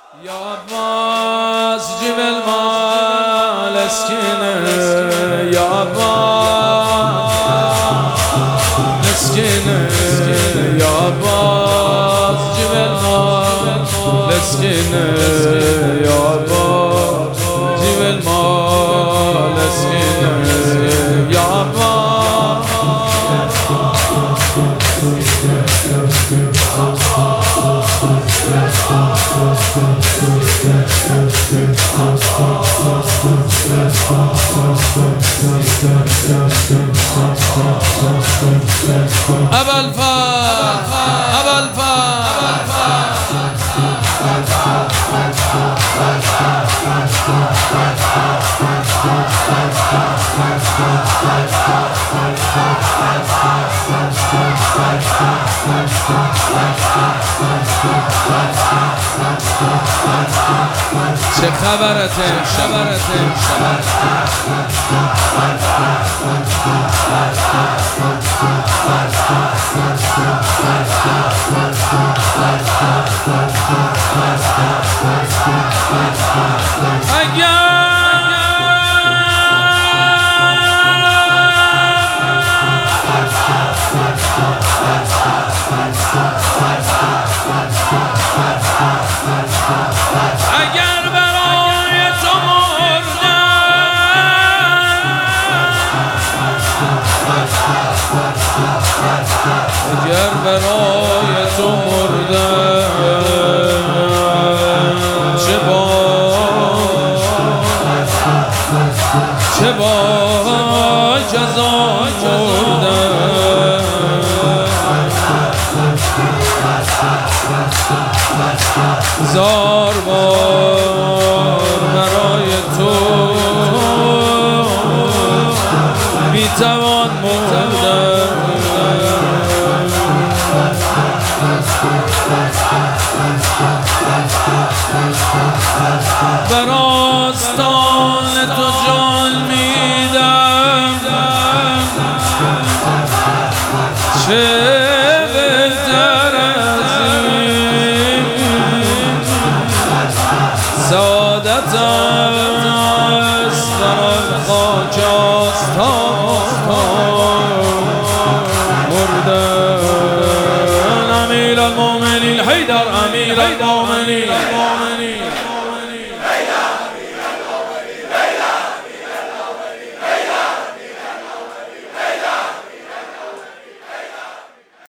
يا عباس جيب المال اسكنه يا عباس اسكنه يا عباس جيب المال اسكنه يا عباس جيب المال اسكنه يا عباس أبا الفار أبا الفار چه خبرته اگر برای تو مردم چه با جزا مردم زار بار برای تو بی‌توان مردم بر آستان تو جان میدم چه بهتر از این سعادت است در خاک آستان مردن امیر المؤمنین حیدر امیر المؤمنین